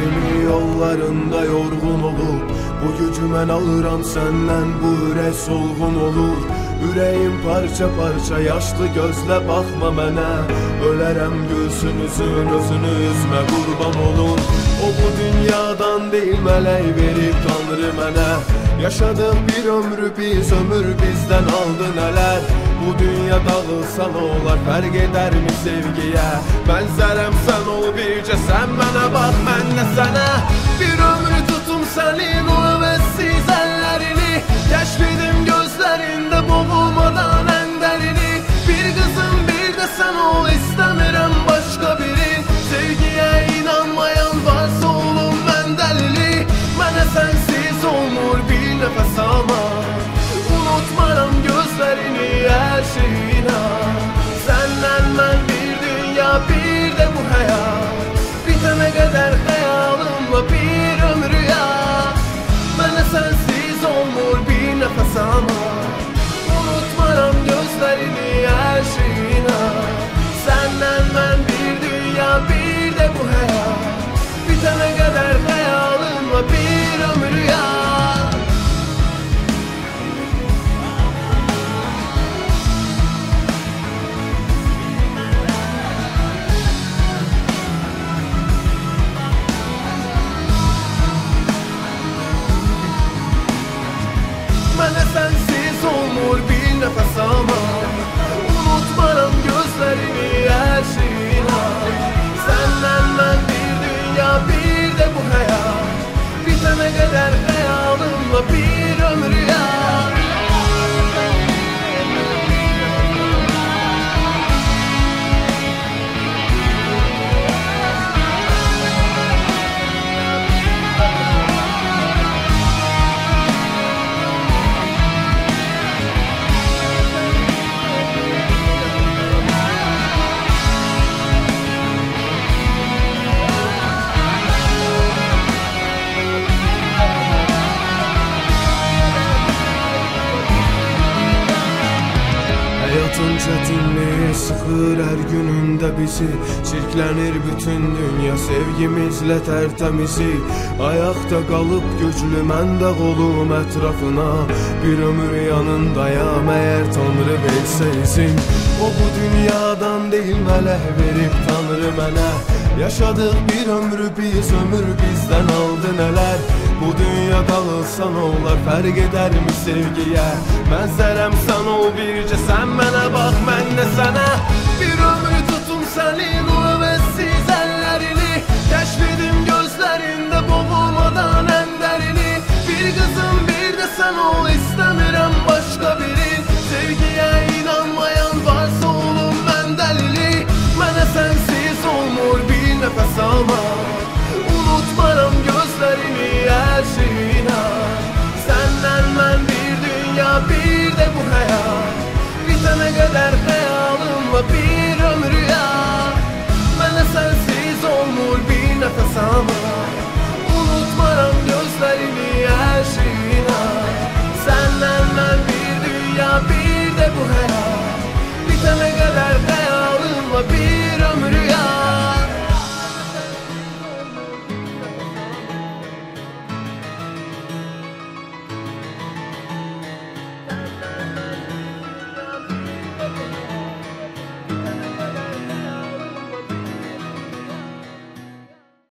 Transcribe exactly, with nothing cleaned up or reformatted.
Sevgimi yollarında yorgun olup bu gücü mən alıram səndən, bu ürək solğun olur. Ürəyim parça parça, yaşlı gözlə baxma mənə. Ölərəm gülsünüzün, özünü üzmə, qurban olun. O bu dünyadan deyil, mələk verib Tanrı mənə. Yaşadıq bir ömrü, biz ömür bizdən aldı nələr. Bu dünya dağılsa nə olar, fərq edərmi sevgiyə? Mənzərəm sən ol bircə, sən mənə bax, mən də sənə. Bir ömrü tutum sənin o əvəzsiz əllərini, kəşf edim gözlərində boğulmadan ən dərini. Bir qızım bir də sən ol, istəmirəm başqa biri. Sevgiyə inanmayan varsa olum mən dəlili. Mənə sənsiz olmur bir nəfəs almaq, unutmaram gözlərini, hər şeyinə. Səndən mən bir dünya, bir də bu həyat, bitənə qədər xəyalımla bir ömrü ya. Mənə sənsiz olmur bir nəfəs almaq, unutmaram gözlərini, hər şeyinə. Səndən mən bir dünya, bir də bu həyat, bitənə qədər xəyalımla bir ömrü ya. Mənə sənsiz olmur bir nəfəs almaq, unutmaram gözlərini, hər şeyinə. Səndən mən bir dünya, bir də bu həyat, bitənə qədər xəyalımla bir ömrü ya. Həyatın çətinliyi sıxır hər günündə bizi, çirklənir bütün dünya sevgimizlə tərtəmizi. Ayaqda qalıb güclü mən də qolum ətrafına, bir ömür yanındayam əgər Tanrı versə izin. O bu dünyadan deyil, mələk verib Tanrı mənə. Yaşadıq bir ömrü, biz ömür bizdən aldı nələr. Bu dünya dağılsa nə olar, fərq edərmi sevgiyə? Mənzərəm sən ol bircə, sən mənə bax, mən də sənə. Bir ömrü tutum sənin o əvəzsiz əllərini, kəşf edim gözlərində boğulmadan ən dərini. Bir qızım bir də sən ol, istəmirəm başqa biri. Sevgiyə inanmayan varsa olum mən dəlili. Mənə sənsiz olmur bir nəfəs almaq, unutmaram gözlərini, hər şeyinə. Səndən mən bir dünya, bir də bu həyat, bitənə qədər xəyalımla bir